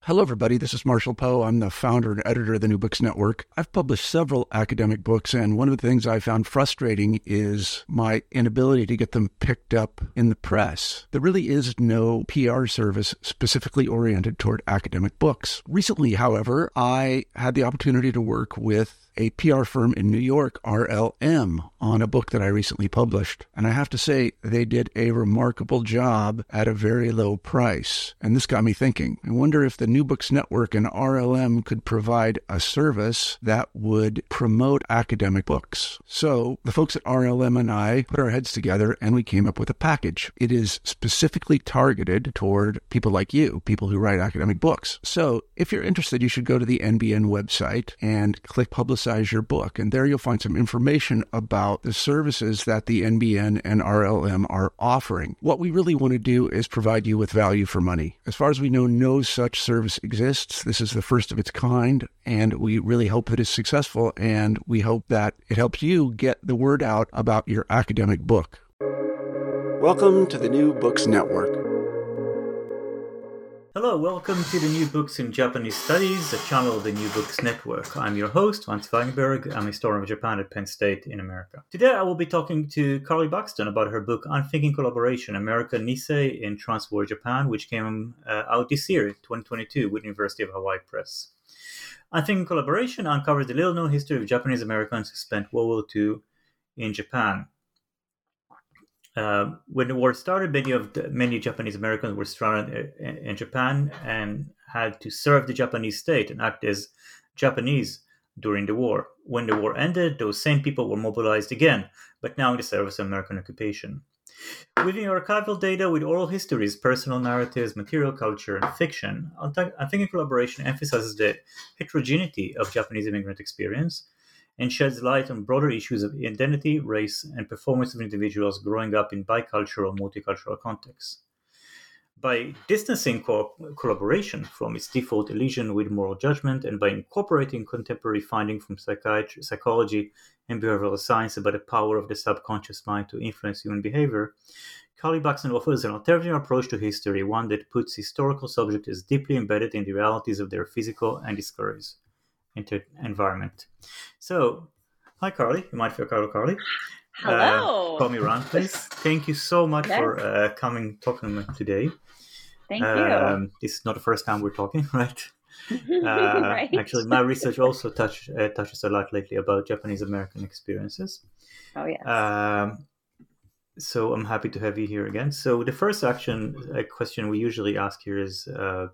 Hello, everybody. This is Marshall Poe. I'm the founder and editor of the New Books Network. I've published several academic books, and one of the things I found frustrating is my inability to get them picked up in the press. There really is no PR service specifically oriented toward academic books. Recently, however, I had the opportunity to work with a PR firm in New York, RLM, on a book that I recently published. And I have to say, they did a remarkable job at a very low price. And this got me thinking. I wonder if the New Books Network and RLM could provide a service that would promote academic books. So the folks at RLM and I put our heads together and we came up with a package. It is specifically targeted toward people like you, people who write academic books. So if you're interested, you should go to the NBN website and click Publicize Your Book. And there you'll find some information about the services that the NBN and RLM are offering. What we really want to do is provide you with value for money. As far as we know, no such service exists. This is the first of its kind, and we really hope that it's successful, and we hope that it helps you get the word out about your academic book. Welcome to the New Books Network. Hello, welcome to the New Books in Japanese Studies, a channel of the New Books Network. I'm your host, Hans Weinberg. I'm a historian of Japan at Penn State in America. Today I will be talking to Carly Buxton about her book Unthinking Collaboration, America Nisei in Transwar Japan, which came out this year, 2022, with University of Hawaii Press. Unthinking Collaboration uncovers the little-known history of Japanese Americans who spent World War II in Japan. When the war started, many Japanese Americans were stranded in Japan and had to serve the Japanese state and act as Japanese during the war. When the war ended, those same people were mobilized again, but now in the service of American occupation. Weaving archival data with oral histories, personal narratives, material culture, and fiction, Unthinking Collaboration emphasizes the heterogeneity of Japanese immigrant experience and sheds light on broader issues of identity, race, and performance of individuals growing up in bicultural, multicultural contexts. By distancing collaboration from its default elision with moral judgment, and by incorporating contemporary findings from psychology and behavioral science about the power of the subconscious mind to influence human behavior, Carly Buxton offers an alternative approach to history, one that puts historical subjects as deeply embedded in the realities of their physical and discourse environment. So, hi Carly. You might feel Carly. Hello. Call me Ron, please. Thank you so much for coming talking to me today. Thank you. This is not the first time we're talking, right? Right. Actually, my research also touches a lot lately about Japanese American experiences. Oh yes. So I'm happy to have you here again. So the first question we usually ask here is,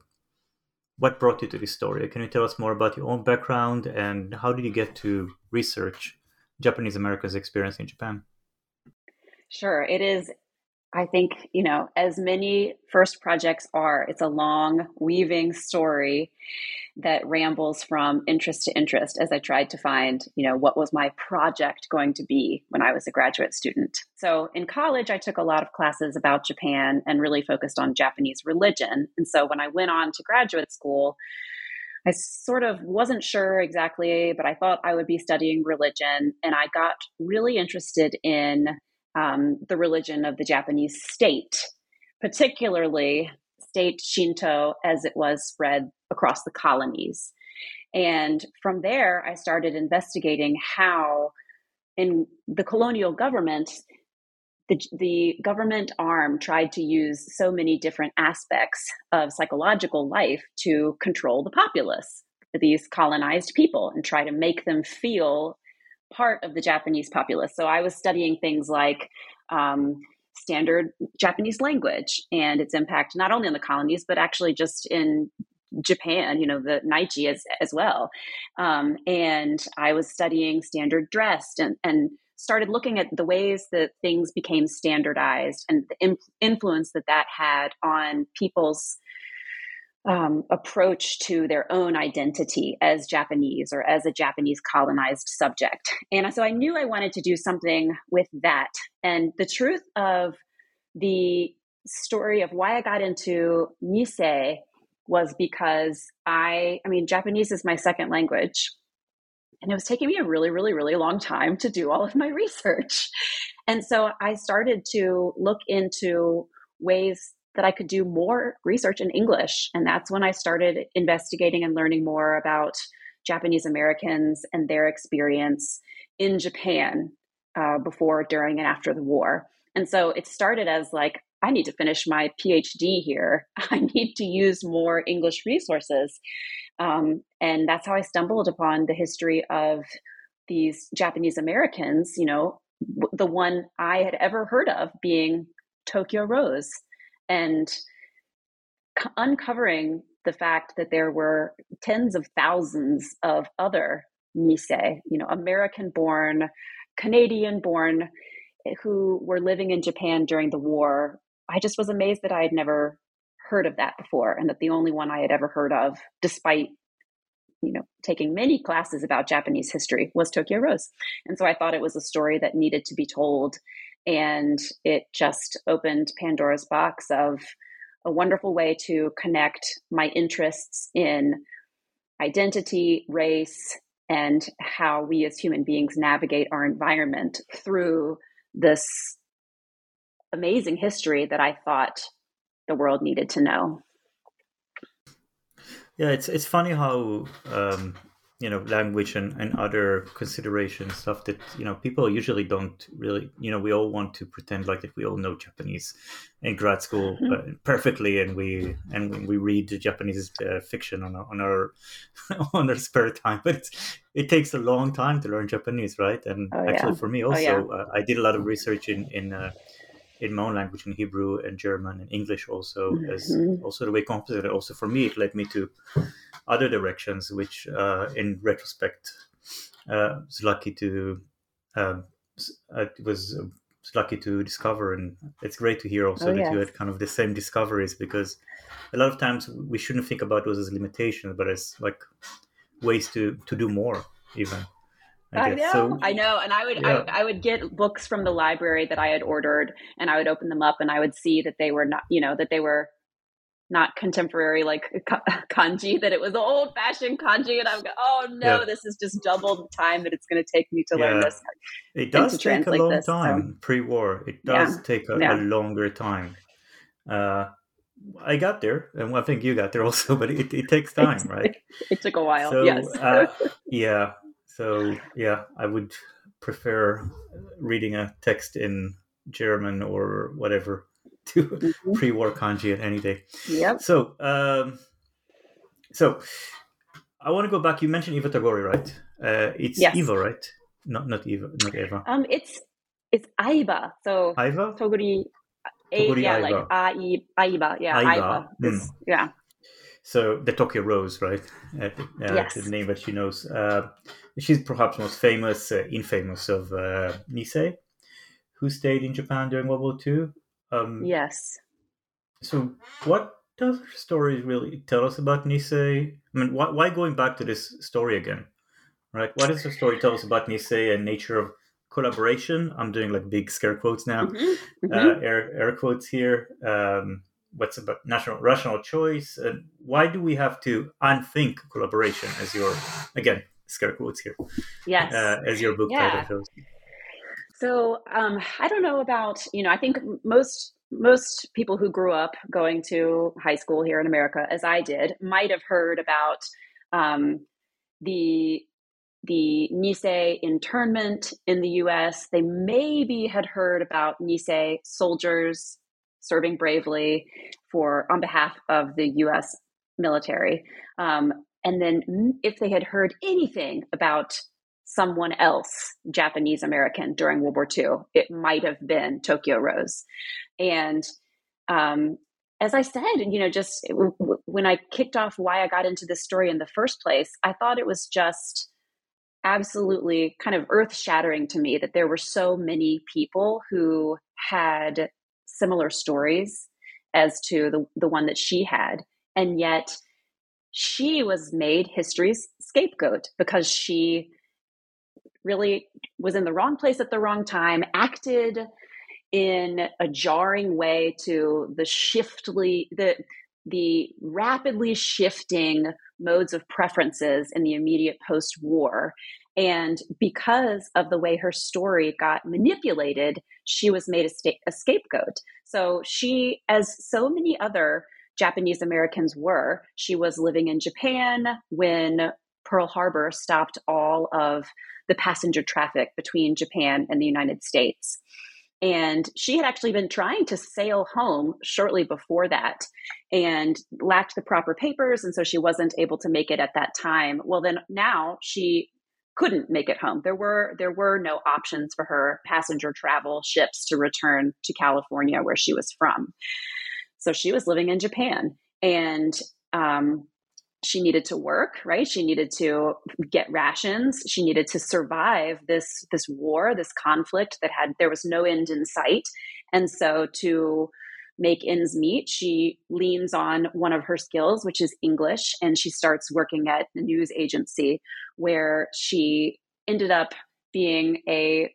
what brought you to this story? Can you tell us more about your own background and how did you get to research Japanese Americans' experience in Japan? Sure. It is, I think, as many first projects are, it's a long weaving story that rambles from interest to interest as I tried to find, what was my project going to be when I was a graduate student. So in college, I took a lot of classes about Japan and really focused on Japanese religion. And so when I went on to graduate school, I sort of wasn't sure exactly, but I thought I would be studying religion. And I got really interested in the religion of the Japanese state, particularly state Shinto as it was spread across the colonies. And from there, I started investigating how in the colonial government, the government arm tried to use so many different aspects of psychological life to control the populace, these colonized people, and try to make them feel part of the Japanese populace. So I was studying things like standard Japanese language and its impact not only on the colonies, but actually just in Japan, the Naichi as well. And I was studying standard dress and started looking at the ways that things became standardized and the influence that had on people's approach to their own identity as Japanese or as a Japanese colonized subject. And so I knew I wanted to do something with that. And the truth of the story of why I got into Nisei was because Japanese is my second language. And it was taking me a really, really, really long time to do all of my research. And so I started to look into ways that I could do more research in English. And that's when I started investigating and learning more about Japanese Americans and their experience in Japan before, during, and after the war. And so it started as like, I need to finish my PhD here. I need to use more English resources. And that's how I stumbled upon the history of these Japanese Americans, the one I had ever heard of being Tokyo Rose, and uncovering the fact that there were tens of thousands of other Nisei, American-born, Canadian-born, who were living in Japan during the war. I just was amazed that I had never heard of that before, and that the only one I had ever heard of, despite taking many classes about Japanese history, was Tokyo Rose. And so I thought it was a story that needed to be told. And it just opened Pandora's box of a wonderful way to connect my interests in identity, race, and how we as human beings navigate our environment through this amazing history that I thought the world needed to know. Yeah, it's funny how language and other considerations, stuff that people usually don't really, we all want to pretend like that we all know Japanese in grad school perfectly, and we read Japanese fiction on our on our spare time, but it takes a long time to learn Japanese, right? And actually for me also, I did a lot of research in my own language, in Hebrew and German and English also, as also the way composite. Also for me, it led me to other directions, which in retrospect, was lucky to discover. And it's great to hear also that you had kind of the same discoveries, because a lot of times we shouldn't think about those as limitations, but as like ways to do more even. I know. And I would get books from the library that I had ordered, and I would open them up, and I would see that they were not, that they were not contemporary, like kanji, that it was old fashioned kanji. And I would go, oh no, this is just double the time that it's going to take me to learn this. It does take a long time pre-war. It does take a longer time. I got there, and I think you got there also, but it takes time, right? It took a while, so, yes. So, I would prefer reading a text in German or whatever to pre-war kanji at any day. Yep. So I want to go back. You mentioned Eva Tagore, right? It's Eva, right? Not Eva, not Eva. It's Aiba. So Aiba? Toguri Aiba. Like Aiba. Yeah, Aiba. Yeah. So the Tokyo Rose, right? The name that she knows. She's perhaps most infamous of Nisei, who stayed in Japan during World War II. Yes. So what does her story really tell us about Nisei? I mean, why going back to this story again, right? What does her story tell us about Nisei and nature of collaboration? I'm doing like big scare quotes now, air quotes here. What's about rational choice? And why do we have to unthink collaboration, as your, again, scare quotes here? Yes. As your book title shows. So I don't know about, I think most people who grew up going to high school here in America, as I did, might have heard about the Nisei internment in the U.S. They maybe had heard about Nisei soldiers serving bravely on behalf of the U.S. military. And then if they had heard anything about someone else, Japanese American, during World War II, it might have been Tokyo Rose. And as I said, just when I kicked off why I got into this story in the first place, I thought it was just absolutely kind of earth-shattering to me that there were so many people who had similar stories as to the one that she had. And yet she was made history's scapegoat because she really was in the wrong place at the wrong time, acted in a jarring way to the rapidly shifting modes of preferences in the immediate post-war, And because of the way her story got manipulated, she was made a scapegoat. So she, as so many other Japanese Americans were, she was living in Japan when Pearl Harbor stopped all of the passenger traffic between Japan and the United States. And she had actually been trying to sail home shortly before that and lacked the proper papers. And so she wasn't able to make it at that time. Well, then now she couldn't make it home. There were no options for her passenger travel ships to return to California, where she was from. So she was living in Japan, and she needed to work, right? She needed to get rations. She needed to survive this war, this conflict there was no end in sight. And so to make ends meet, she leans on one of her skills, which is English, and she starts working at a news agency where she ended up being a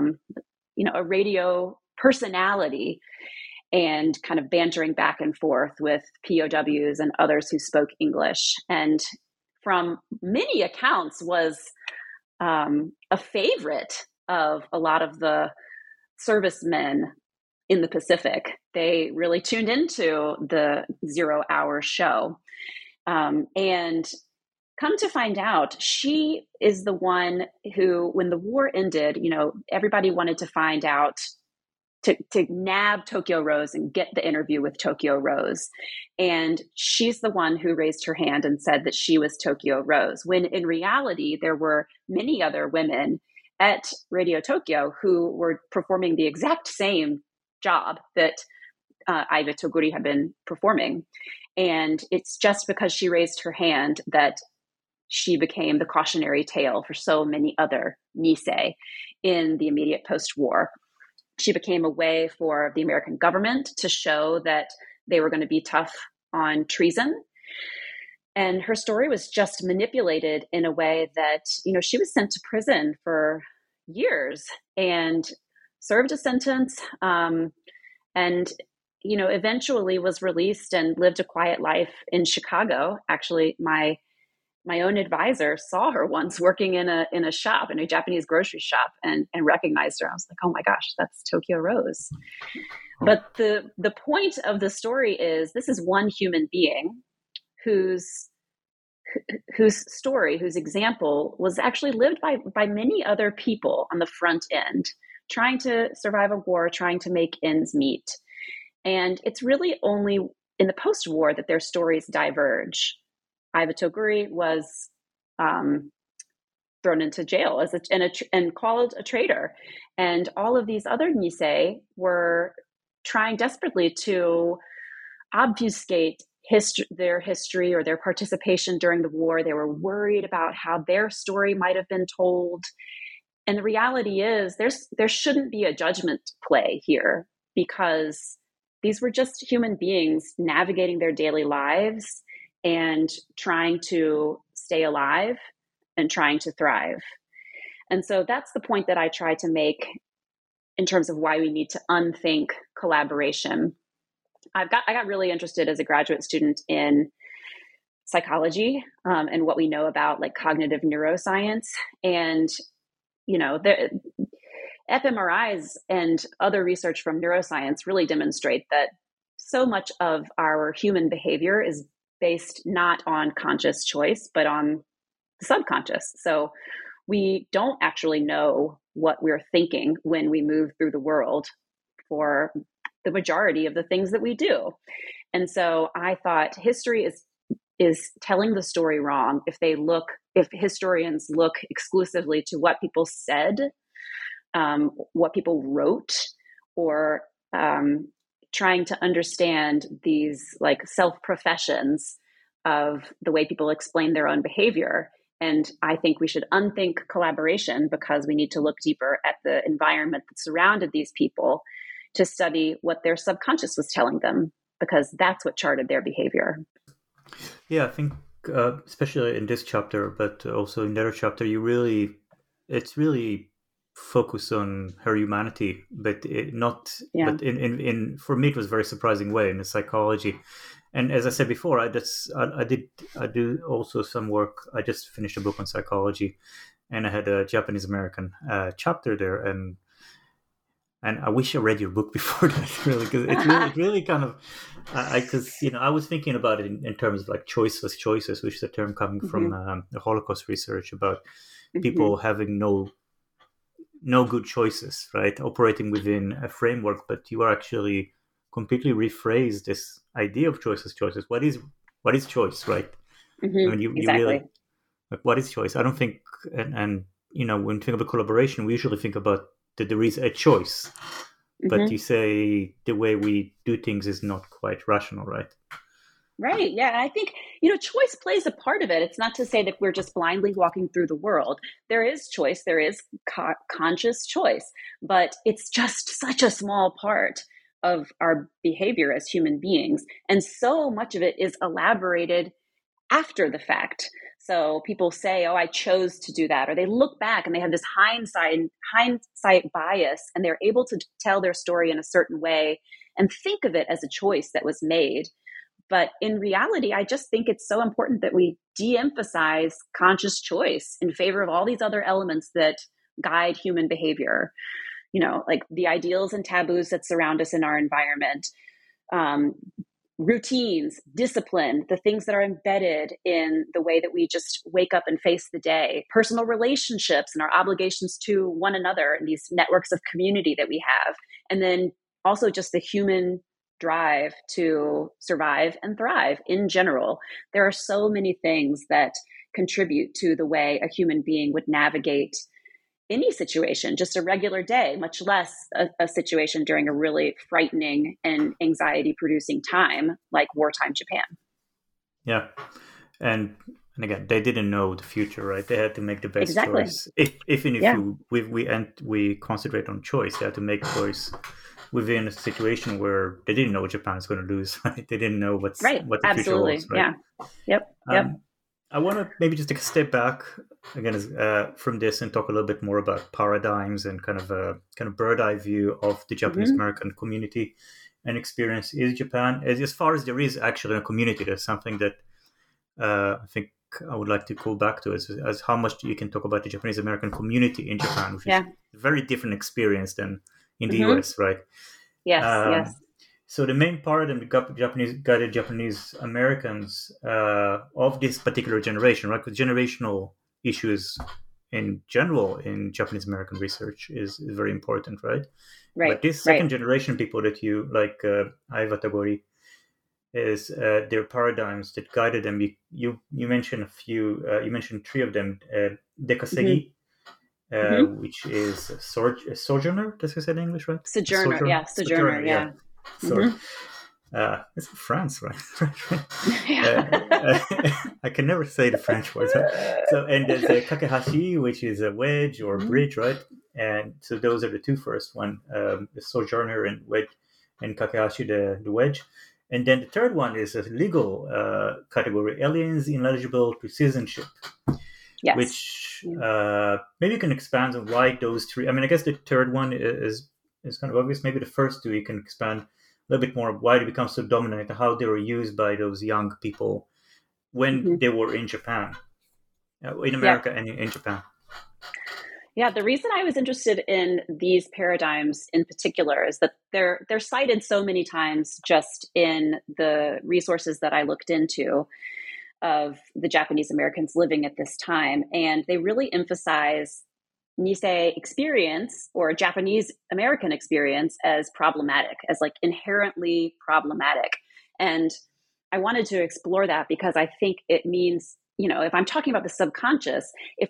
radio personality and kind of bantering back and forth with POWs and others who spoke English. And from many accounts was a favorite of a lot of the servicemen in the Pacific. They really tuned into the 0 Hour show. And come to find out, she is the one who, when the war ended, everybody wanted to find out, to nab Tokyo Rose and get the interview with Tokyo Rose. And she's the one who raised her hand and said that she was Tokyo Rose, when in reality, there were many other women at Radio Tokyo who were performing the exact same job that Aiba Toguri had been performing. And it's just because she raised her hand that she became the cautionary tale for so many other Nisei in the immediate post-war. She became a way for the American government to show that they were going to be tough on treason. And her story was just manipulated in a way that, she was sent to prison for years and served a sentence, and, eventually was released and lived a quiet life in Chicago. Actually, my own advisor saw her once working in a shop, in a Japanese grocery shop, and recognized her. I was like, oh my gosh, that's Tokyo Rose. But the point of the story is, this is one human being whose story, whose example was actually lived by many other people on the front end, trying to survive a war, trying to make ends meet. And it's really only in the post-war that their stories diverge. Aiba Toguri was thrown into jail and called a traitor. And all of these other Nisei were trying desperately to obfuscate their history or their participation during the war. They were worried about how their story might have been told. And the reality is, there shouldn't be a judgment play here, because these were just human beings navigating their daily lives and trying to stay alive and trying to thrive. And so that's the point that I try to make in terms of why we need to unthink collaboration. I got really interested as a graduate student in psychology and what we know about like cognitive neuroscience. And, the fMRIs and other research from neuroscience really demonstrate that so much of our human behavior is based not on conscious choice, but on the subconscious. So we don't actually know what we're thinking when we move through the world for the majority of the things that we do. And so I thought history is telling the story wrong if historians look exclusively to what people said, what people wrote, or trying to understand these like self-professions of the way people explain their own behavior. And I think we should unthink collaboration, because we need to look deeper at the environment that surrounded these people to study what their subconscious was telling them, because that's what charted their behavior. Yeah, I think especially in this chapter, but also in the other chapter, it's really focus on her humanity, but but in for me it was a very surprising way in the psychology. And as I said before, I do also some work. I just finished a book on psychology, and I had a Japanese American chapter there, and I wish I read your book before that, really, because it really kind of, because I was thinking about it in terms of like choiceless choices, which is a term coming from the Holocaust research about people having no good choices, right? Operating within a framework, but you are actually completely rephrased this idea of choices. What is choice, right? I mean, you really, like, what is choice? I don't think, and when we think about collaboration, we usually think about that there is a choice, but you say the way we do things is not quite rational, right? Right. Yeah. And I think, choice plays a part of it. It's not to say that we're just blindly walking through the world. There is choice. There is conscious choice, but it's just such a small part of our behavior as human beings. And so much of it is elaborated after the fact. So people say, oh, I chose to do that. Or they look back and they have this hindsight bias, and they're able to tell their story in a certain way and think of it as a choice that was made. But in reality, I just think it's so important that we de-emphasize conscious choice in favor of all these other elements that guide human behavior. Like the ideals and taboos that surround us in our environment, routines, discipline, the things that are embedded in the way that we just wake up and face the day, personal relationships and our obligations to one another, and these networks of community that we have. And then also just the human drive to survive and thrive in general. There are so many things that contribute to the way a human being would navigate any situation, just a regular day, much less a situation during a really frightening and anxiety-producing time like wartime Japan. Yeah. And again, they didn't know the future, right? They had to make the best choice. We concentrate on choice, they had to make a choice within a situation where they didn't know Japan's going to lose, right? They didn't know what the future was, right? Yeah. Yep. I want to maybe just take a step back again from this and talk a little bit more about paradigms and kind of bird eye view of the Japanese American community and experience in Japan. As far as there is actually a community, there's something that I think I would like to call back to as how much you can talk about the Japanese American community in Japan, which is a very different experience than in the US, right? Yes. So the main paradigm guided Japanese Americans of this particular generation, right? Because generational issues in general in Japanese American research is very important, right? But this second generation people that you like, Aiva Tagori, is their paradigms that guided them. You mentioned a few. You mentioned three of them. Dekasegi, which is a sojourner. Does it say in English, right? Sojourner. Yeah. Sorry. It's France, right? I can never say the French words. Right? So, and there's a kakehashi, which is a wedge or bridge, right? And so those are the two first one, the sojourner and wedge, and kakehashi, the wedge. And then the third one is a legal category, aliens ineligible to citizenship. Yes. Which maybe you can expand on why those three. I mean, I guess the third one is kind of obvious. Maybe the first two you can expand a little bit more why they become so dominant and how they were used by those young people when they were in Japan, in America and in Japan. Yeah, the reason I was interested in these paradigms in particular is that they're cited so many times just in the resources that I looked into of the Japanese Americans living at this time. And they really emphasize Nisei experience or Japanese American experience as problematic, as like inherently problematic. And I wanted to explore that because I think it means, if I'm talking about the subconscious, if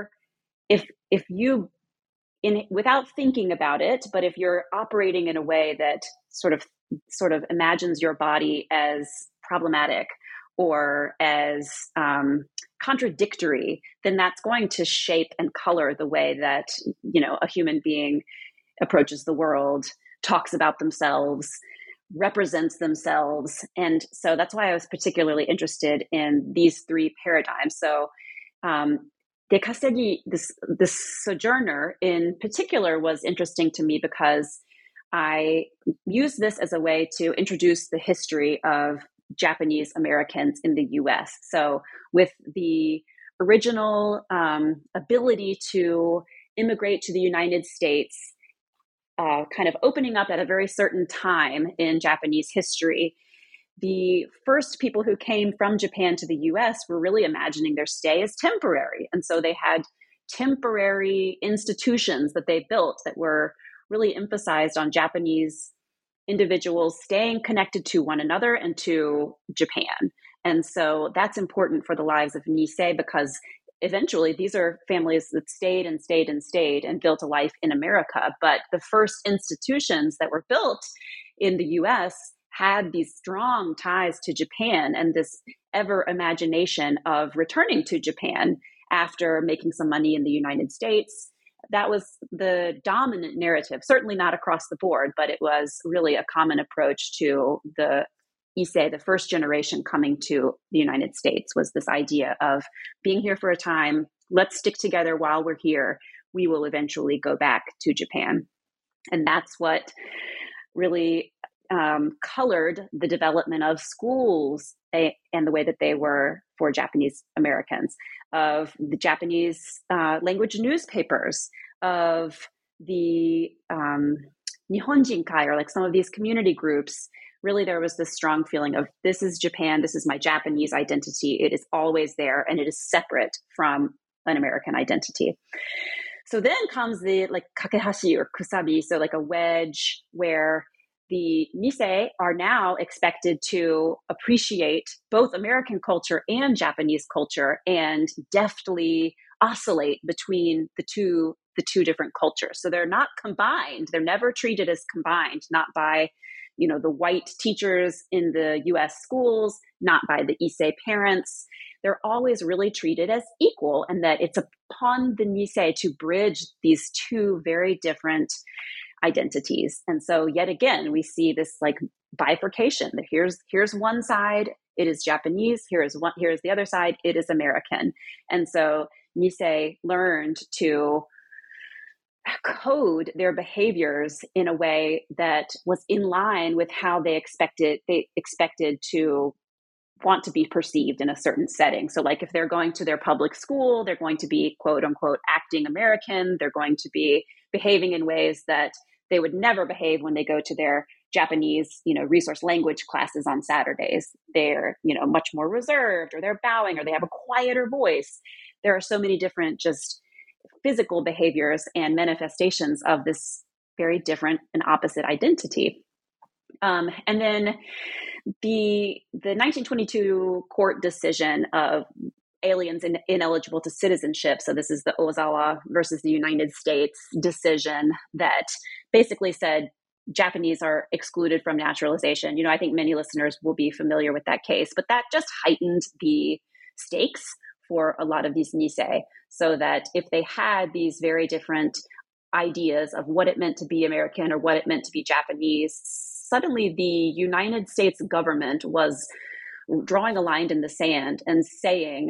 you without thinking about it, but if you're operating in a way that sort of imagines your body as problematic or as contradictory, then that's going to shape and color the way that, a human being approaches the world, talks about themselves, represents themselves. And so that's why I was particularly interested in these three paradigms. So Dekasegi, this sojourner in particular, was interesting to me because I used this as a way to introduce the history of Japanese Americans in the US. So with the original ability to immigrate to the United States kind of opening up at a very certain time in Japanese history. The first people who came from Japan to the US were really imagining their stay as temporary. And so they had temporary institutions that they built that were really emphasized on Japanese individuals staying connected to one another and to Japan. And so that's important for the lives of Nisei, because eventually these are families that stayed and stayed and stayed and built a life in America. But the first institutions that were built in the US had these strong ties to Japan and this ever imagination of returning to Japan after making some money in the United States. That was the dominant narrative, certainly not across the board, but it was really a common approach to the Issei, the first generation coming to the United States, was this idea of being here for a time, let's stick together while we're here, we will eventually go back to Japan. And that's what really colored the development of schools and the way that they were for Japanese Americans, of the Japanese language newspapers, of the Nihonjinkai, or like some of these community groups. Really, there was this strong feeling of, this is Japan, this is my Japanese identity. It is always there, and it is separate from an American identity. So then comes the like kakehashi or kusabi, so like a wedge where the Nisei are now expected to appreciate both American culture and Japanese culture and deftly oscillate between the two different cultures. So they're not combined. They're never treated as combined, not by, the white teachers in the US schools, not by the Issei parents. They're always really treated as equal, and that it's upon the Nisei to bridge these two very different identities. And so yet again, we see this like bifurcation, that here's one side, it is Japanese, here's the other side, it is American. And so Nisei learned to code their behaviors in a way that was in line with how they expected to want to be perceived in a certain setting. So like if they're going to their public school, they're going to be quote unquote acting American. They're going to be behaving in ways that they would never behave when they go to their Japanese, resource language classes on Saturdays. They're, much more reserved, or they're bowing, or they have a quieter voice. There are so many different just physical behaviors and manifestations of this very different and opposite identity. And then the 1922 court decision of aliens ineligible to citizenship. So this is the Ozawa versus the United States decision that basically said Japanese are excluded from naturalization. I think many listeners will be familiar with that case, but that just heightened the stakes for a lot of these Nisei, so that if they had these very different ideas of what it meant to be American or what it meant to be Japanese, suddenly the United States government was drawing a line in the sand and saying,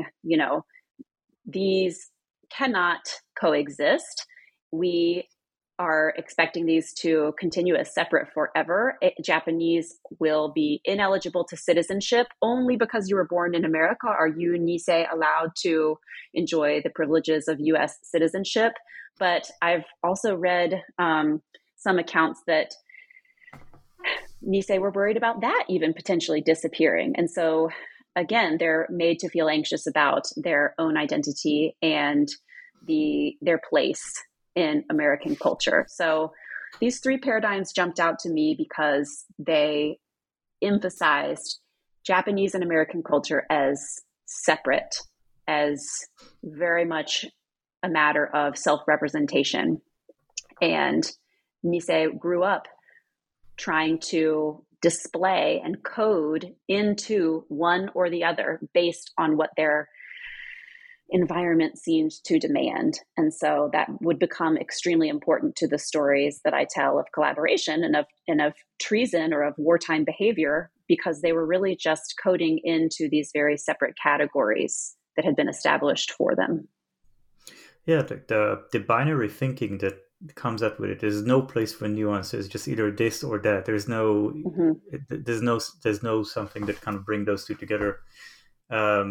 these cannot coexist. We are expecting these to continue as separate forever. Japanese will be ineligible to citizenship. Only because you were born in America are you, Nisei, allowed to enjoy the privileges of U.S. citizenship. But I've also read some accounts that Nisei were worried about that even potentially disappearing. And so, again, they're made to feel anxious about their own identity and their place in American culture. So these three paradigms jumped out to me because they emphasized Japanese and American culture as separate, as very much a matter of self-representation. And Nisei grew up trying to display and code into one or the other based on what their environment seemed to demand. And so that would become extremely important to the stories that I tell of collaboration and of treason or of wartime behavior, because they were really just coding into these very separate categories that had been established for them. Yeah, the binary thinking that comes up with it. There's no place for nuances, just either this or that. There's no something that kind of bring those two together.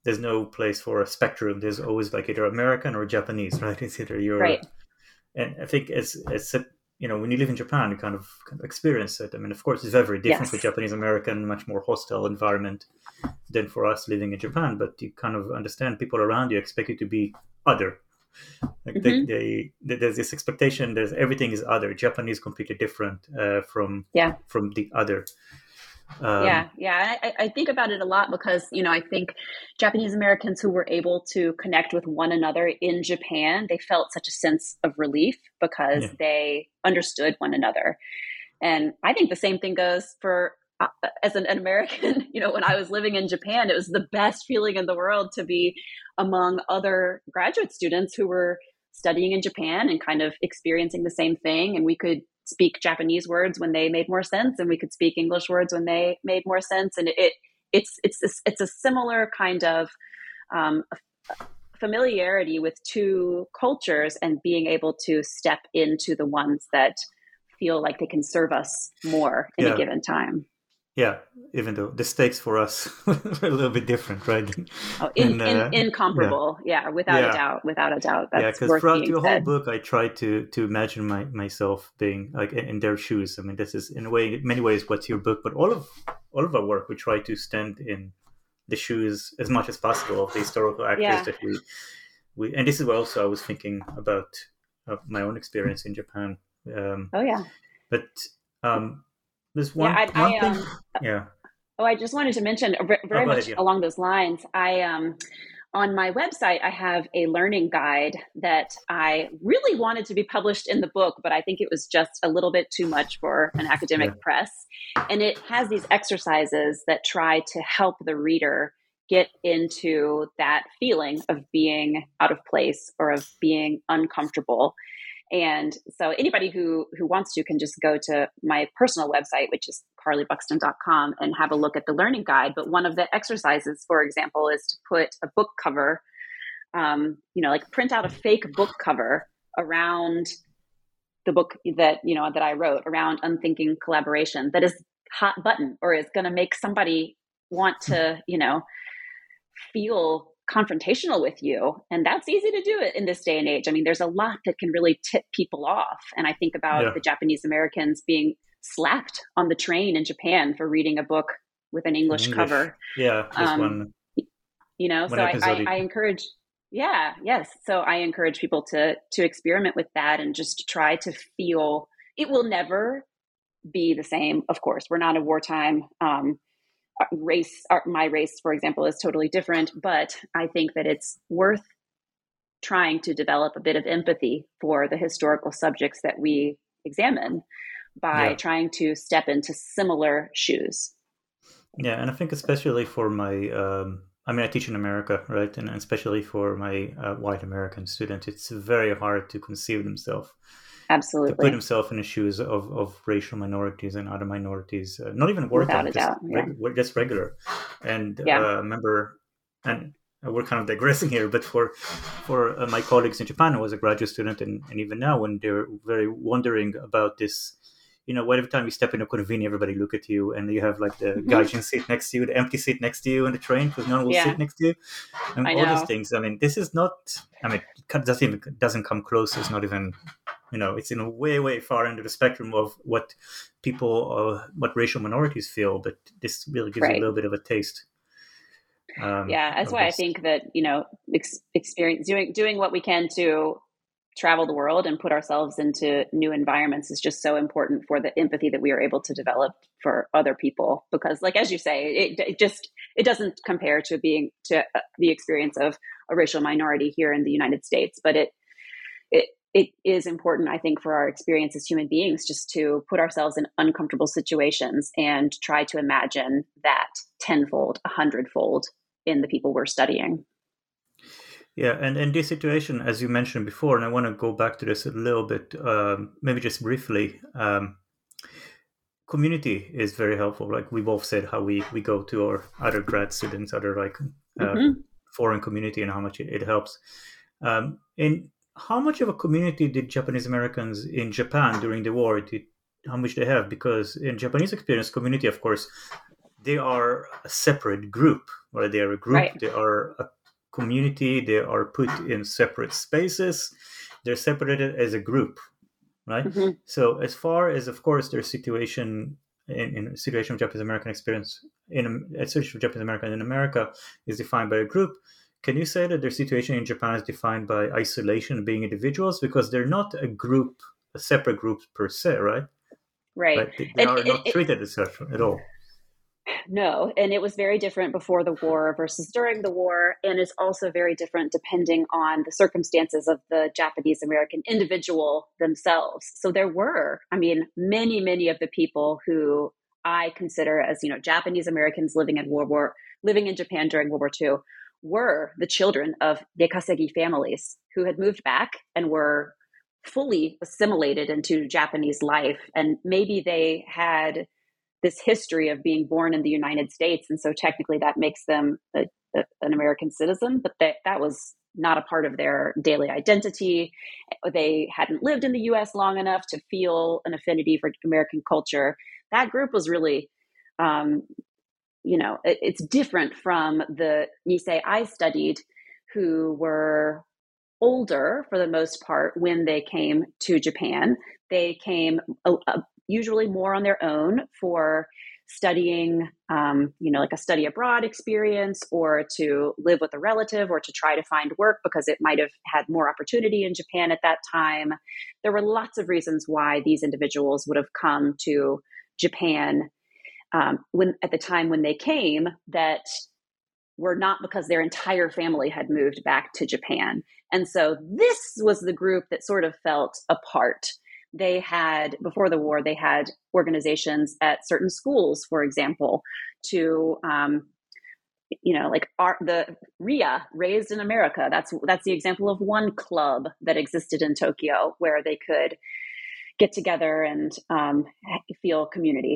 there's no place for a spectrum. There's always like either American or Japanese, right? It's either you're, Right. and I think it's when you live in Japan, you kind of experience it. I mean, of course, it's very different for Yes. Japanese American, much more hostile environment than for us living in Japan. But you kind of understand people around you expect you to be other. Like there's this expectation. There's everything is other. Japanese completely different from the other. Yeah. I think about it a lot because, I think Japanese Americans who were able to connect with one another in Japan, they felt such a sense of relief because they understood one another. And I think the same thing goes for, as an American, when I was living in Japan, it was the best feeling in the world to be among other graduate students who were studying in Japan and kind of experiencing the same thing. And we could speak Japanese words when they made more sense, and we could speak English words when they made more sense. And it's a similar kind of familiarity with two cultures and being able to step into the ones that feel like they can serve us more in a given time. Yeah, even though the stakes for us are a little bit different, right? Incomparable, without a doubt. That's because throughout your whole book, I try to imagine myself being like in their shoes. I mean, this is in many ways what's your book, but all of our work, we try to stand in the shoes as much as possible of the historical actors that we. And this is what also I was thinking about my own experience in Japan. But. There's one thing. Oh, I just wanted to mention very much along those lines. On my website, I have a learning guide that I really wanted to be published in the book, but I think it was just a little bit too much for an academic press. And it has these exercises that try to help the reader get into that feeling of being out of place or of being uncomfortable. And so anybody who wants to can just go to my personal website, which is carlybuxton.com, and have a look at the learning guide. But one of the exercises, for example, is to put a book cover, like print out a fake book cover around the book that I wrote around unthinking collaboration that is hot button or is going to make somebody want to, feel confrontational with you. And that's easy to do it in this day and age. I mean, there's a lot that can really tip people off. And I think about the Japanese Americans being slapped on the train in Japan for reading a book with an English cover. Yeah. One so I encourage, So I encourage people to experiment with that and just try to feel. It will never be the same. Of course, we're not a wartime, my race, for example, is totally different, but I think that it's worth trying to develop a bit of empathy for the historical subjects that we examine by trying to step into similar shoes. Yeah, and I think especially for my, I teach in America, right? And especially for my white American students, it's very hard to conceive themselves. Absolutely. To put himself in the shoes of racial minorities and other minorities, not even working, just regular. And I remember, and we're kind of digressing here, but for my colleagues in Japan, I was a graduate student, and even now when they're very wondering about this, every time you step in a convenience, everybody look at you, and you have like the gaijin seat next to you, the empty seat next to you in the train because no one will sit next to you, and all those things. I mean, this is not. It doesn't come close. It's not even. It's in a way, way far into the spectrum of what people, what racial minorities feel. But this really gives you a little bit of a taste. That's why I think that experience doing what we can to travel the world and put ourselves into new environments is just so important for the empathy that we are able to develop for other people. Because, like as you say, it doesn't compare to the experience of a racial minority here in the United States, but it is important, I think, for our experience as human beings just to put ourselves in uncomfortable situations and try to imagine that 10-fold, 100-fold in the people we're studying. Yeah, and in this situation, as you mentioned before, and I want to go back to this a little bit, maybe just briefly, community is very helpful. Like we both said, how we go to our other grad students, other foreign community, and how much it helps. In how much of a community did Japanese Americans in Japan during the war, how much they have? Because in Japanese experience, community, of course, they are a separate group. right? They are a group, Right. they are a community, they are put in separate spaces, they're separated as a group, right? Mm-hmm. So as far as, of course, their situation in situation of Japanese American experience in a situation of Japanese American in America is defined by a group. Can you say that their situation in Japan is defined by isolation, being individuals, because they're not a group, a separate group per se, right? Right. Like they And are not treated as such at all. no, and it was very different before the war versus during the war, and it's also very different depending on the circumstances of the Japanese American individual themselves. So there were, I mean, many of the people who I consider as, Japanese Americans living in Japan during World War II were the children of Dekasegi families who had moved back and were fully assimilated into Japanese life. And maybe they had this history of being born in the United States. And so technically that makes them an American citizen, but that was not a part of their daily identity. They hadn't lived in the US long enough to feel an affinity for American culture. That group was really, it's different from the Nisei I studied, who were older for the most part when they came to Japan. They came usually more on their own for studying, like a study abroad experience, or to live with a relative, or to try to find work because it might have had more opportunity in Japan at that time. There were lots of reasons why these individuals would have come to Japan at the time when they came, that were not because their entire family had moved back to Japan. And so this was the group that sort of felt apart. They had, before the war, they had organizations at certain schools, for example, to, like the RIA, Raised in America. That's the example of one club that existed in Tokyo where they could get together and feel community.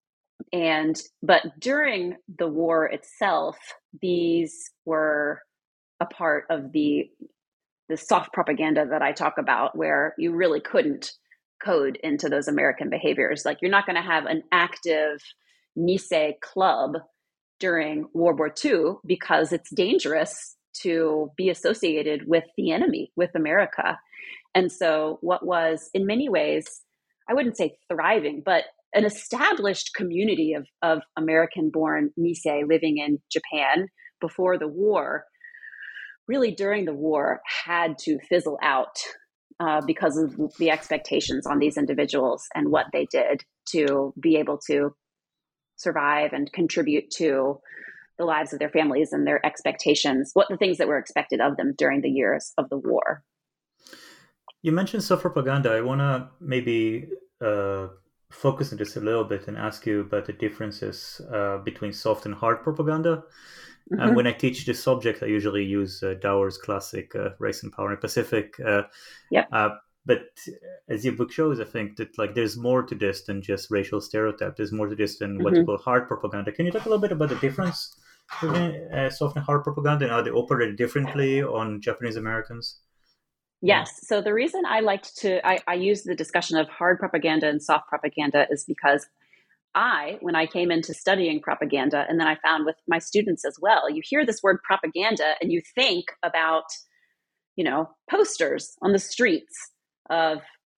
But during the war itself, these were a part of the soft propaganda that I talk about, where you really couldn't code into those American behaviors. Like, you're not going to have an active Nisei club during World War II because it's dangerous to be associated with the enemy, with America. And so what was, in many ways, I wouldn't say thriving, but an established community of American-born Nisei living in Japan before the war, really during the war, had to fizzle out because of the expectations on these individuals and what they did to be able to survive and contribute to the lives of their families and their expectations, the things that were expected of them during the years of the war. You mentioned soft propaganda. I want to maybe focus on this a little bit and ask you about the differences between soft and hard propaganda. Mm-hmm. And when I teach this subject, I usually use Dower's classic Race and Power in the Pacific. Yep. But as your book shows, I think that there's more to this than just racial stereotype. There's more to this than what you call hard propaganda. Can you talk a little bit about the difference between soft and hard propaganda and how they operate differently on Japanese Americans? Yes. So the reason I use the discussion of hard propaganda and soft propaganda is because when I came into studying propaganda, and then I found with my students as well, you hear this word propaganda and you think about, posters on the streets of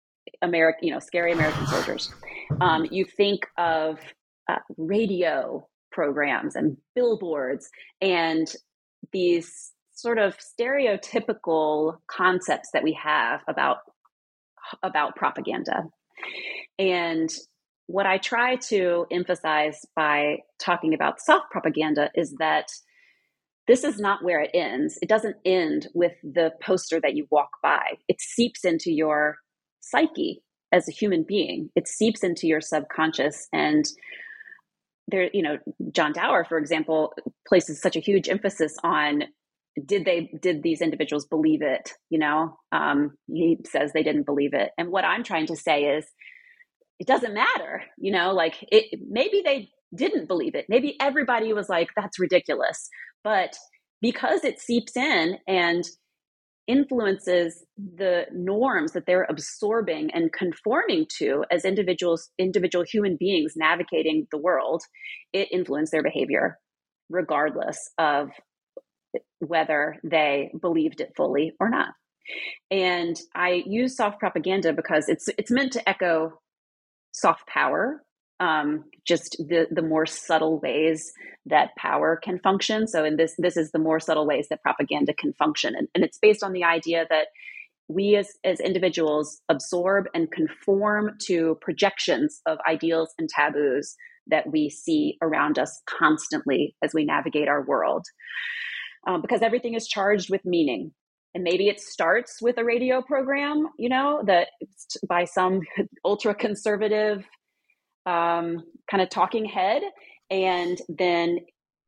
scary American soldiers. You think of radio programs and billboards and these sort of stereotypical concepts that we have about propaganda. And what I try to emphasize by talking about soft propaganda is that this is not where it ends. It doesn't end with the poster that you walk by. It seeps into your psyche as a human being. It seeps into your subconscious. And there, John Dower, for example, places such a huge emphasis on did these individuals believe it? He says they didn't believe it. And what I'm trying to say is, it doesn't matter, maybe they didn't believe it. Maybe everybody was like, that's ridiculous. But because it seeps in and influences the norms that they're absorbing and conforming to as individual human beings navigating the world, it influenced their behavior. regardless of whether they believed it fully or not. And I use soft propaganda because it's meant to echo soft power, just the more subtle ways that power can function. So in this is the more subtle ways that propaganda can function. And it's based on the idea that we as individuals absorb and conform to projections of ideals and taboos that we see around us constantly as we navigate our world. Because everything is charged with meaning. And maybe it starts with a radio program, that by some ultra conservative kind of talking head, and then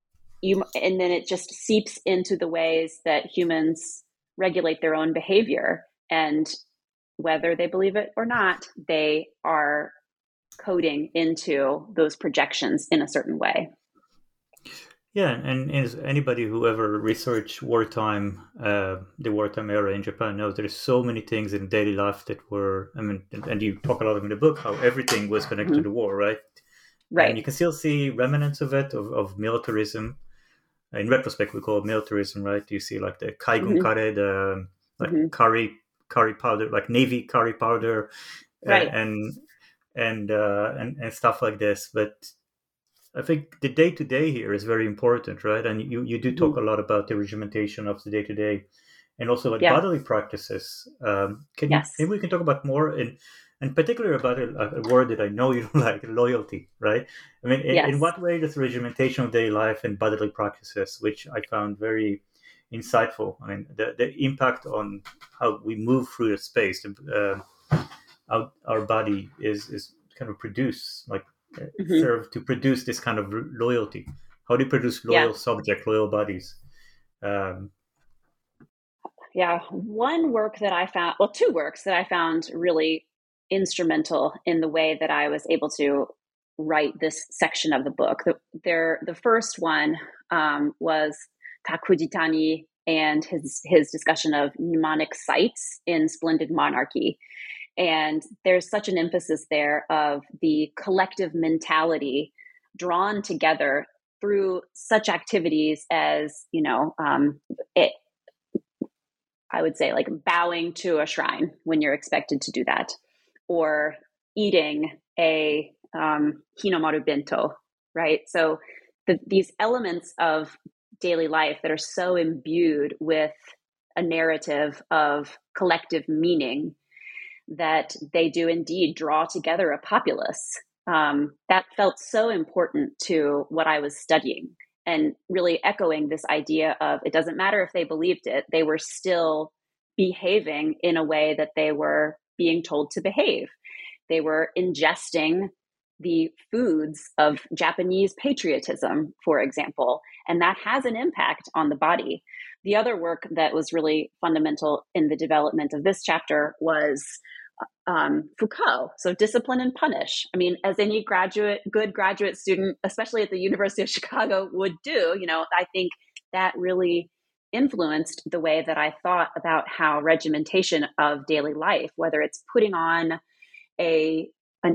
it just seeps into the ways that humans regulate their own behavior. And whether they believe it or not, they are coding into those projections in a certain way. Yeah, and as anybody who ever researched wartime, the wartime era in Japan knows there's so many things in daily life that were, and you talk a lot in the book, how everything was connected to the war, right? Right. And you can still see remnants of it, of militarism. In retrospect, we call it militarism, right? You see like the kaigun kare, the curry powder, like Navy curry powder, right. and stuff like this. But I think the day-to-day here is very important, right? And you do talk a lot about the regimentation of the day-to-day and also like bodily practices. Maybe we can talk about more and particularly about a word that I know you don't like, loyalty, right? I mean, in what way does regimentation of daily life and bodily practices, which I found very insightful, I mean, the impact on how we move through the space, our body is kind of produce, like serve to produce this kind of loyalty. How do you produce loyal subject, loyal bodies? One work that I found, two works that I found really instrumental in the way that I was able to write this section of the book. The first one was Takujitani and his discussion of mnemonic sites in Splendid Monarchy. And there's such an emphasis there of the collective mentality drawn together through such activities as, I would say like bowing to a shrine when you're expected to do that, or eating a hinomaru bento, right? So these elements of daily life that are so imbued with a narrative of collective meaning that they do indeed draw together a populace. That felt so important to what I was studying, and really echoing this idea of it doesn't matter if they believed it, they were still behaving in a way that they were being told to behave. They were ingesting the foods of Japanese patriotism, for example, and that has an impact on the body. The other work that was really fundamental in the development of this chapter was Foucault, so Discipline and Punish. I mean, as any good graduate student, especially at the University of Chicago, would do, I think that really influenced the way that I thought about how regimentation of daily life, whether it's putting on a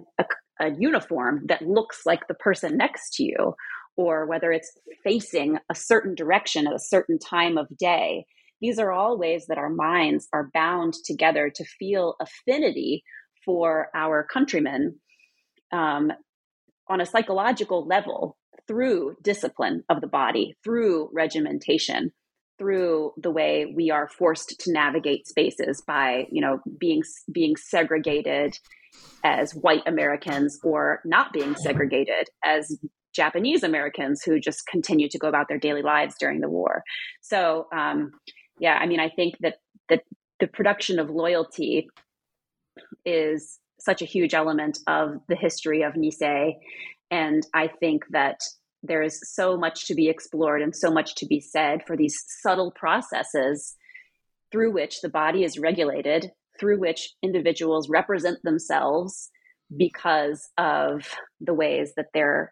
uniform that looks like the person next to you, or whether it's facing a certain direction at a certain time of day. These are all ways that our minds are bound together to feel affinity for our countrymen on a psychological level through discipline of the body, through regimentation, through the way we are forced to navigate spaces by, being segregated as white Americans or not being segregated as Japanese Americans who just continue to go about their daily lives during the war. So, I think that the production of loyalty is such a huge element of the history of Nisei. And I think that there is so much to be explored and so much to be said for these subtle processes through which the body is regulated, through which individuals represent themselves because of the ways that their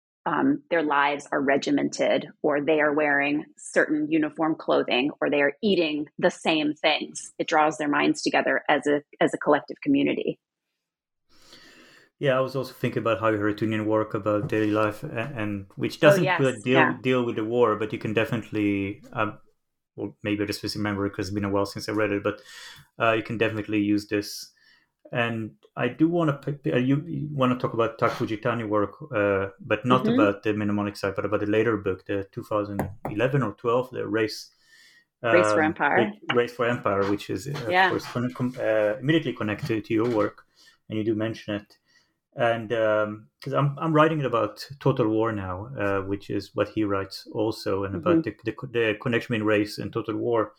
lives are regimented, or they are wearing certain uniform clothing, or they are eating the same things. It draws their minds together as a collective community. Yeah, I was also thinking about how Haroutinian work about daily life, and which Oh, doesn't really yes. Yeah. deal with the war, but you can definitely, or maybe I just remember because it's been a while since I read it, but you can definitely use this. And I do want to you want to talk about Tak Fujitani work, but not Hmm. about the mnemonic side, but about the later book, the 2011 or 12, the Race for Empire. Race for Empire, which is of Yeah. course immediately connected to your work, and you do mention it. And because I'm writing it about Total War now, which is what he writes also, and Hmm. about the connection between race and Total War.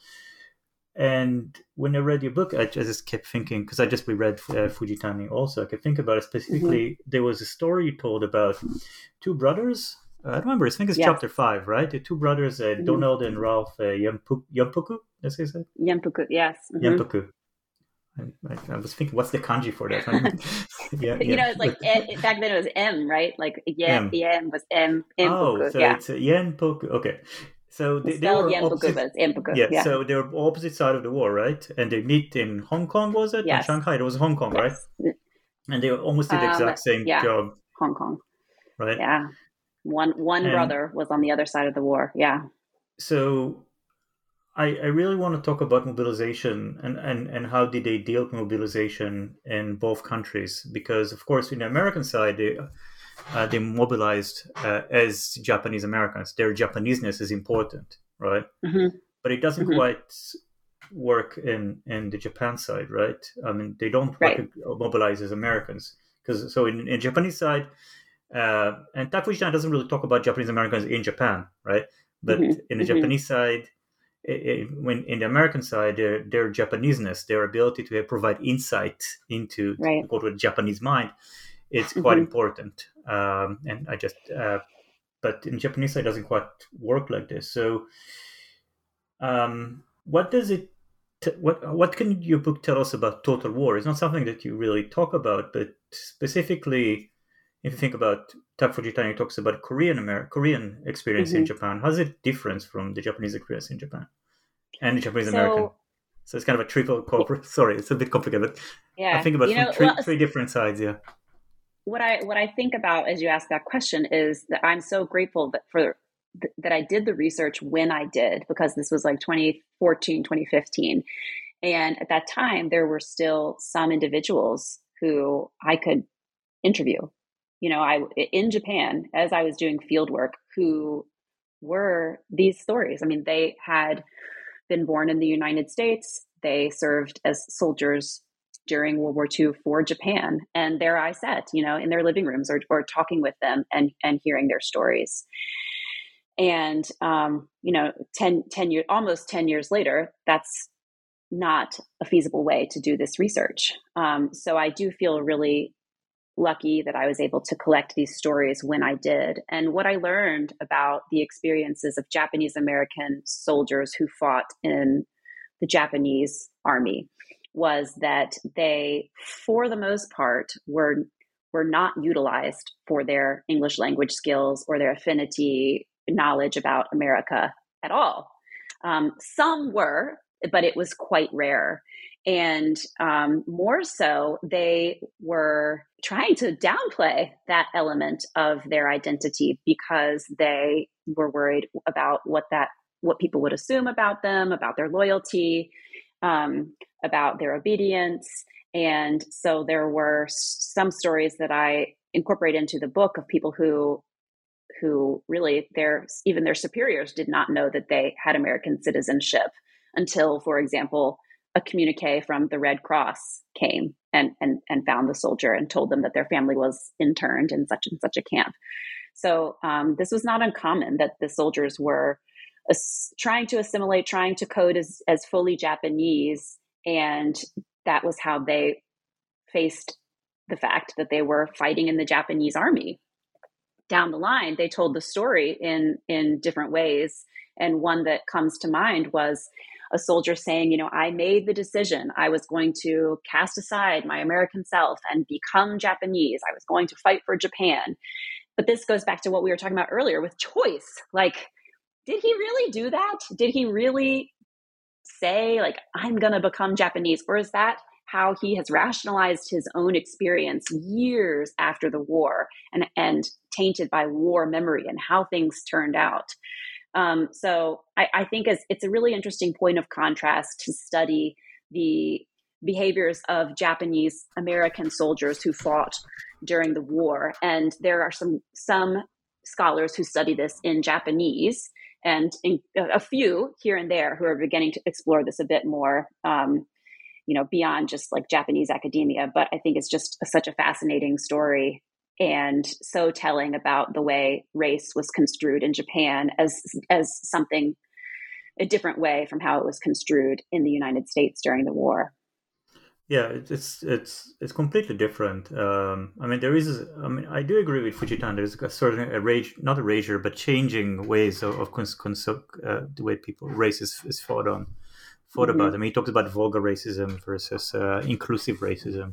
And when I read your book, I just kept thinking, because I just reread Fujitani also, I kept thinking about it Hmm. specifically. There was a story you told about two brothers. I don't remember, I think it's Yes. chapter 5, right? The two brothers, Hmm. Donald and Ralph Yampuku, that's what you said? Yempuku. Yes. Hmm. Yampuku. I was thinking, what's the kanji for that? Yeah, yeah. It's like back then it was M, right? Like M. was M, Oh, Mpuku. so Yeah. it's a Yenpoku. Okay. So It's they spelled were Yempuku, opposite. but it's Mpuku. Yeah, Yeah. so they were opposite side of the war, right? And they meet in Hong Kong, was it? In Yes. Shanghai, it was Hong Kong, right? Yes. And they almost did the exact same Yeah. job, Hong Kong. right? Yeah. One And brother was on the other side of the war. Yeah. so I really want to talk about mobilization and how did they deal with mobilization in both countries? Because of course, in the American side, they mobilized as Japanese Americans. Their Japaneseness is important, right? Hmm. But it doesn't Hmm. quite work in the Japan side, right? I mean, they don't Right. mobilize as Americans because so in Japanese side, and Takuya doesn't really talk about Japanese Americans in Japan, right? But Hmm. in the Hmm. Japanese side, when in the American side, their Japaneseness, their ability to provide insight into Right. the Japanese mind, it's quite Hmm. important. And I just, but in Japanese side, it doesn't quite work like this. So, what does it? What can your book tell us about Total War? It's not something that you really talk about, but specifically, if you think about Tak Fujitani talks about Korean experience in Hmm. Japan. How's it different from the Japanese experience in Japan and the Japanese American? So, So it's kind of a triple corporate. Sorry, it's a bit complicated. But I yeah, think about from well, three different sides. Yeah. what I think about as you ask that question is that I'm so grateful that I did the research when I did, because this was like 2014, 2015. And at that time, there were still some individuals who I could interview. I in Japan, as I was doing field work, who were these stories. I mean, they had been born in the United States. They served as soldiers during World War II for Japan. And there I sat, in their living rooms or talking with them and hearing their stories. And, 10 years, almost 10 years later, that's not a feasible way to do this research. So I do feel really lucky that I was able to collect these stories when I did. And what I learned about the experiences of Japanese American soldiers who fought in the Japanese army was that they, for the most part, were not utilized for their English language skills or their affinity knowledge about America at all. Some were, but it was quite rare. And more so, they were trying to downplay that element of their identity because they were worried about what people would assume about them, about their loyalty, about their obedience. And so there were some stories that I incorporate into the book of people who really even their superiors did not know that they had American citizenship until, for example, a communique from the Red Cross came and found the soldier and told them that their family was interned in such and such a camp. So this was not uncommon that the soldiers were trying to assimilate, trying to code as fully Japanese, and that was how they faced the fact that they were fighting in the Japanese army. Down the line, they told the story in different ways. And one that comes to mind was a soldier saying, I made the decision. I was going to cast aside my American self and become Japanese. I was going to fight for Japan. But this goes back to what we were talking about earlier with choice. Like, did he really do that? Did he really say, like, I'm going to become Japanese? Or is that how he has rationalized his own experience years after the war and tainted by war memory and how things turned out. So I think it's a really interesting point of contrast to study the behaviors of Japanese American soldiers who fought during the war. And there are some scholars who study this in Japanese, and a few here and there who are beginning to explore this a bit more, beyond just like Japanese academia. But I think it's just such a fascinating story and so telling about the way race was construed in Japan as something a different way from how it was construed in the United States during the war. Yeah, it's completely different. I do agree with Fujita. There's a certain not erasure, but changing ways of the way race is fought about. I mean, he talks about vulgar racism versus inclusive racism.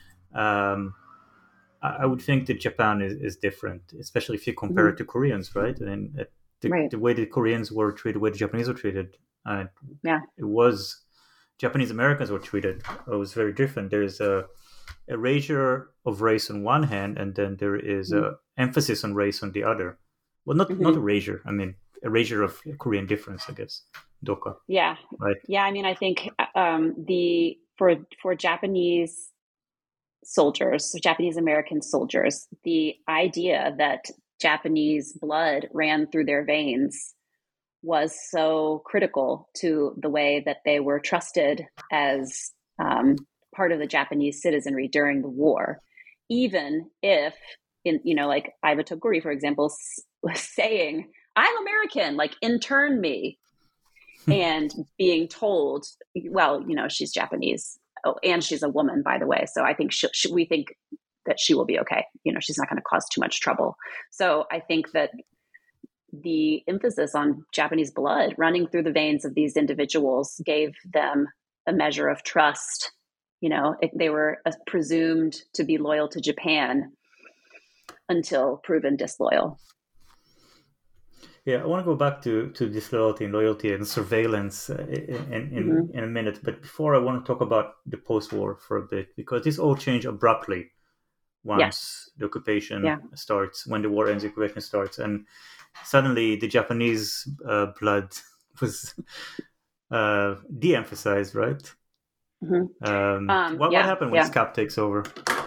I would think that Japan is different, especially if you compare it to Koreans, right? And the way the Koreans were treated, the way the Japanese were treated, it was Japanese Americans were treated. It was very different. There's a erasure of race on one hand, and then there is a emphasis on race on the other. Well, not erasure. I mean, erasure of Korean difference, I guess. Doka. Yeah. Right. Yeah. I mean, I think for Japanese soldiers, Japanese American soldiers, the idea that Japanese blood ran through their veins was so critical to the way that they were trusted as part of the Japanese citizenry during the war. Even if, like Iva Toguri, for example, was saying, "I'm American, like intern me," and being told, well, she's Japanese. Oh, and she's a woman, by the way. So I think we think that she will be okay. She's not going to cause too much trouble. So I think that the emphasis on Japanese blood running through the veins of these individuals gave them a measure of trust. They were presumed to be loyal to Japan until proven disloyal. Yeah, I want to go back to disloyalty and loyalty and surveillance in a minute. But before, I want to talk about the post-war for a bit, because this all changed abruptly once the occupation starts, when the war ends, the occupation starts. And suddenly the Japanese blood was de-emphasized, right? What happened when SCAP takes over?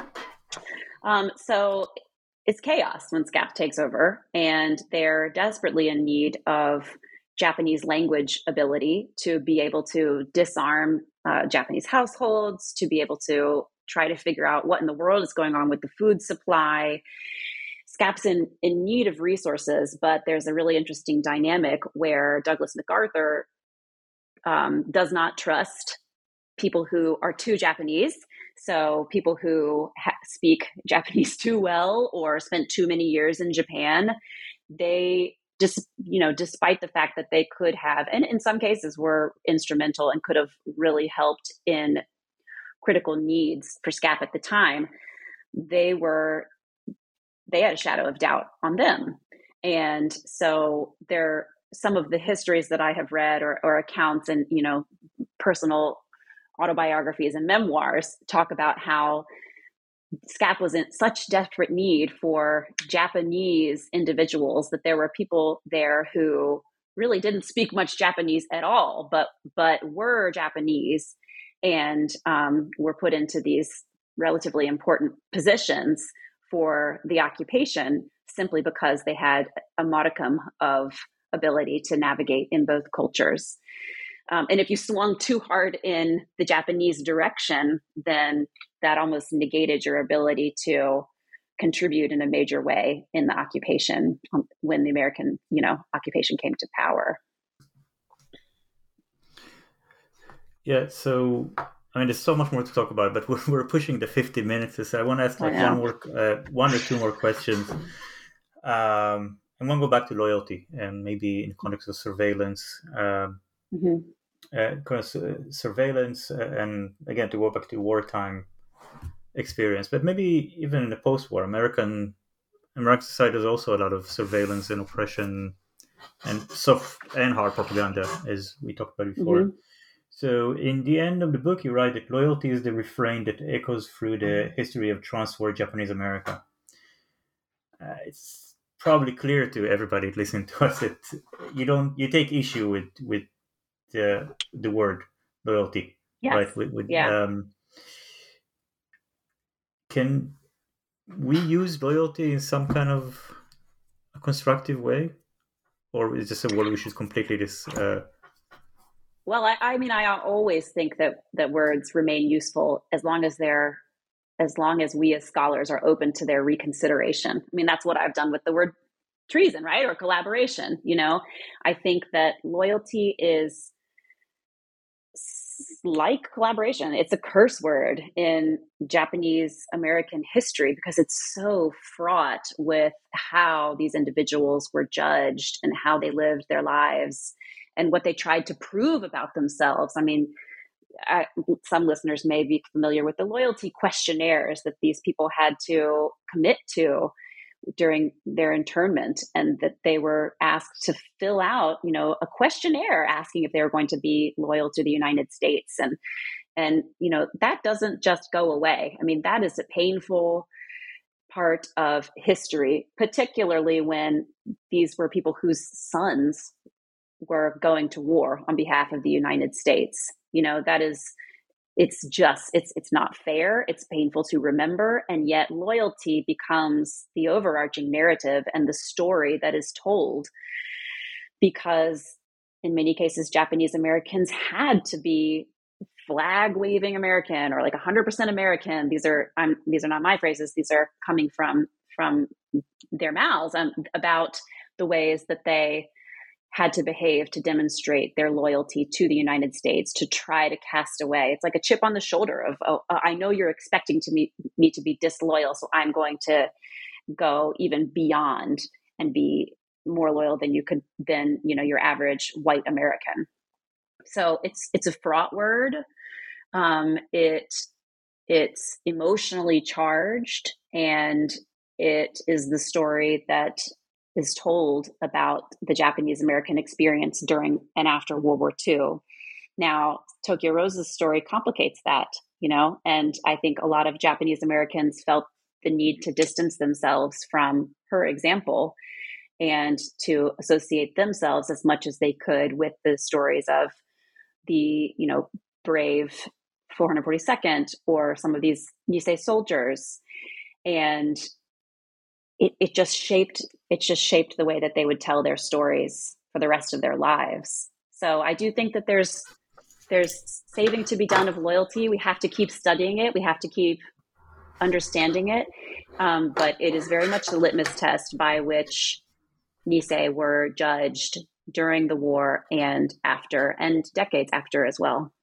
So it's chaos when SCAP takes over, and they're desperately in need of Japanese language ability to be able to disarm Japanese households, to be able to try to figure out what in the world is going on with the food supply. SCAP's in need of resources, but there's a really interesting dynamic where Douglas MacArthur does not trust people who are too Japanese. So people who speak Japanese too well or spent too many years in Japan, they just, despite the fact that they could have, and in some cases were instrumental and could have really helped in critical needs for SCAP at the time, they had a shadow of doubt on them. And so some of the histories that I have read or accounts and, personal autobiographies and memoirs talk about how SCAP was in such desperate need for Japanese individuals that there were people there who really didn't speak much Japanese at all, but were Japanese and were put into these relatively important positions for the occupation simply because they had a modicum of ability to navigate in both cultures. And if you swung too hard in the Japanese direction, then that almost negated your ability to contribute in a major way in the occupation when the American, occupation came to power. Yeah, so there's so much more to talk about, but we're pushing the 50 minutes. So I want to ask one or two more questions. I want to go back to loyalty and maybe in the context of surveillance. Surveillance and again to go back to wartime experience, but maybe even in the post-war American society has also a lot of surveillance and oppression and soft and hard propaganda, as we talked about before. So in the end of the book, you write that loyalty is the refrain that echoes through the history of trans-war Japanese America. It's probably clear to everybody listening to us that you take issue with the word loyalty, Yes. right? Yeah. Can we use loyalty in some kind of a constructive way, or is this a word we should completely Well, I mean, I always think that words remain useful as long as we as scholars are open to their reconsideration. I mean, that's what I've done with the word treason, right? Or collaboration. I think that loyalty is like collaboration. It's a curse word in Japanese American history because it's so fraught with how these individuals were judged and how they lived their lives and what they tried to prove about themselves. I mean, some listeners may be familiar with the loyalty questionnaires that these people had to commit to during their internment, and that they were asked to fill out, a questionnaire asking if they were going to be loyal to the United States. And that doesn't just go away. I mean, that is a painful part of history, particularly when these were people whose sons were going to war on behalf of the United States. It's not fair. It's painful to remember. And yet loyalty becomes the overarching narrative and the story that is told, because in many cases, Japanese Americans had to be flag waving American or like 100% American. These are not my phrases. These are coming from their mouths about the ways that they had to behave to demonstrate their loyalty to the United States, to try to cast away. It's like a chip on the shoulder of, I know you're expecting me to be disloyal, so I'm going to go even beyond and be more loyal than your average white American. So it's a fraught word. It's emotionally charged, and it is the story that is told about the Japanese American experience during and after World War II. Now, Tokyo Rose's story complicates that, and I think a lot of Japanese Americans felt the need to distance themselves from her example and to associate themselves as much as they could with the stories of the, brave 442nd or some of these Nisei soldiers. And it just shaped the way that they would tell their stories for the rest of their lives. So I do think that there's saving to be done of loyalty. We have to keep studying it. We have to keep understanding it. But it is very much the litmus test by which Nisei were judged during the war and after, and decades after as well.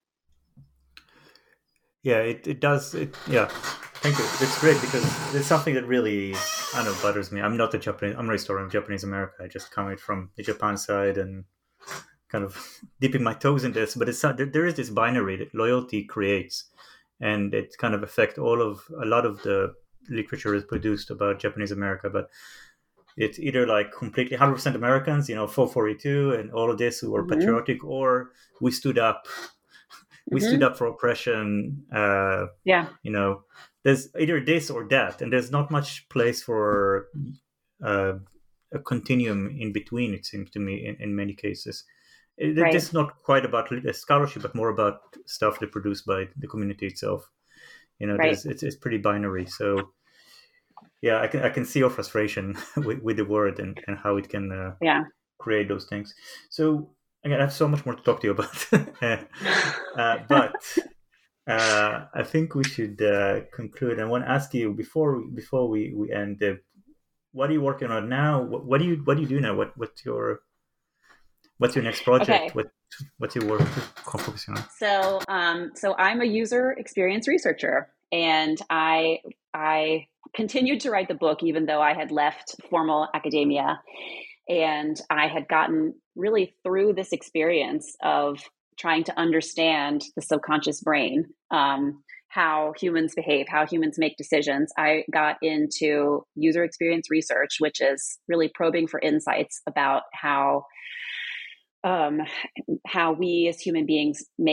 Yeah, it does. Yeah, thank you. It's great because it's something that really, I don't know, bothers me. I'm not a historian of Japanese America. I just come from the Japan side and kind of dipping my toes in this. But there is this binary that loyalty creates, and it kind of affects a lot of the literature is produced about Japanese America. But it's either like completely 100% Americans, 442 and all of this who were patriotic, or we stood up. We stood up for oppression. There's either this or that, and there's not much place for a continuum in between, it seems to me, in many cases. Right. This is not quite about scholarship, but more about stuff that's produced by the community itself. Right. It's pretty binary. So, yeah, I can see your frustration with the word and how it can create those things. So, again, I have so much more to talk to you about, but I think we should conclude. I want to ask you before we end. What are you working on now? What do you do now? What's your next project? Okay. What's your work focusing on? So I'm a user experience researcher, and I continued to write the book even though I had left formal academia. And I had gotten really through this experience of trying to understand the subconscious brain, how humans behave, how humans make decisions. I got into user experience research, which is really probing for insights about how we as human beings make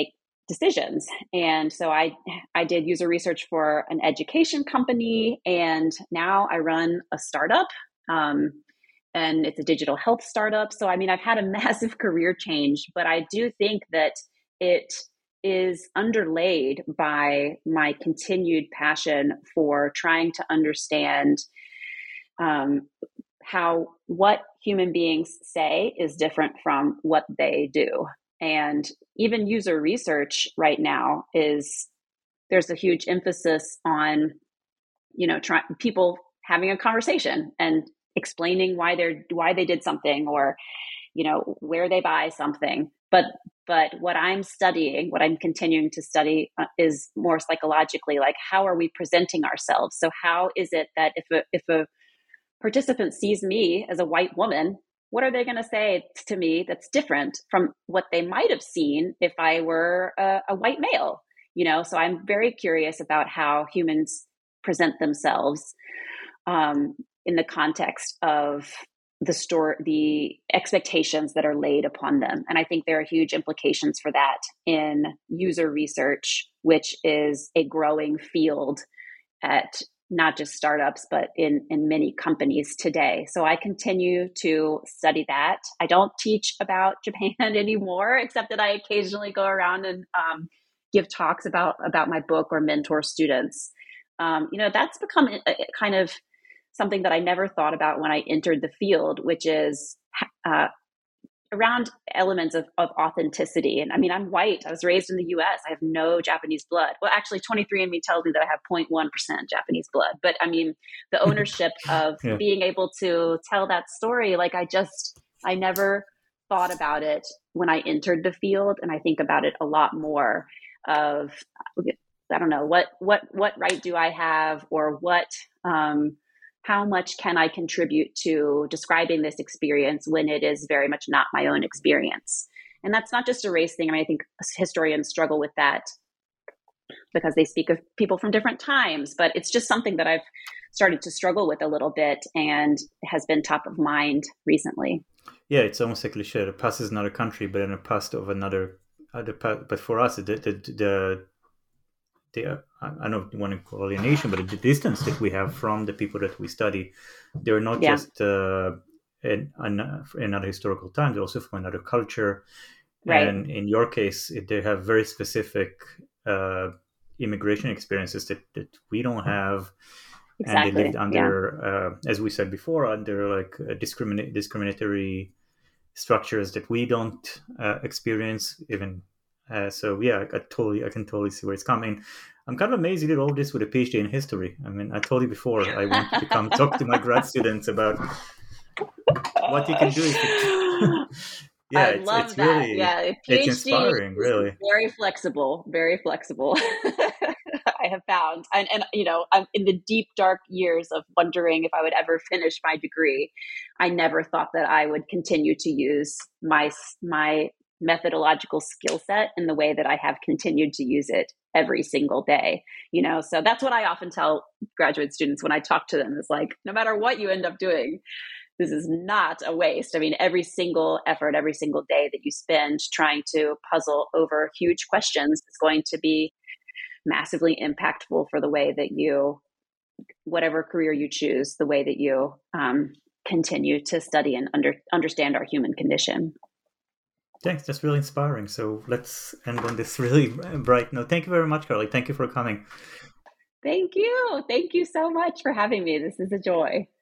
decisions. And so I did user research for an education company, and now I run a startup. And it's a digital health startup. So, I mean, I've had a massive career change, but I do think that it is underlaid by my continued passion for trying to understand how what human beings say is different from what they do. And even user research right now there's a huge emphasis on, people having a conversation and explaining why they did something, or, where they buy something. But what I'm studying, what I'm continuing to study is more psychologically, like, how are we presenting ourselves? So how is it that if a participant sees me as a white woman, what are they going to say to me that's different from what they might have seen if I were a white male? So I'm very curious about how humans present themselves in the context of the expectations that are laid upon them. And I think there are huge implications for that in user research, which is a growing field at not just startups, but in many companies today. So I continue to study that. I don't teach about Japan anymore, except that I occasionally go around and give talks about my book or mentor students. That's become a kind of something that I never thought about when I entered the field, which is around elements of authenticity. And I mean, I'm white. I was raised in the US. I have no Japanese blood. Well, actually, 23andMe tells me that I have 0.1% Japanese blood. But I mean, the ownership of being able to tell that story, like I never thought about it when I entered the field. And I think about it a lot more of, I don't know, what right do I have, or how much can I contribute to describing this experience when it is very much not my own experience? And that's not just a race thing. I mean, I think historians struggle with that because they speak of people from different times, but it's just something that I've started to struggle with a little bit and has been top of mind recently. Yeah, it's almost a cliche. The past is not a country, but in a past of another. But for us, I don't want to call it a nation, but the distance that we have from the people that we study, they're not just in another historical time, they're also from another culture. Right. And in your case, they have very specific immigration experiences that we don't have. Exactly. And they lived under, as we said before, under like discriminatory structures that we don't experience even. So yeah, I can totally see where it's coming. I'm kind of amazed you did all this with a PhD in history. I mean, I told you before, I want to talk to my grad students about what you can do. Yeah, I love that. Really, PhD it's inspiring, really. Very flexible, very flexible. I have found, and I'm in the deep dark years of wondering if I would ever finish my degree. I never thought that I would continue to use my methodological skill set in the way that I have continued to use it every single day. So that's what I often tell graduate students when I talk to them. It's like, no matter what you end up doing, this is not a waste. I mean, every single effort, every single day that you spend trying to puzzle over huge questions is going to be massively impactful for the way that whatever career you choose, the way that you continue to study and understand our human condition. Thanks. That's really inspiring. So let's end on this really bright note. Thank you very much, Carly. Thank you for coming. Thank you. Thank you so much for having me. This is a joy.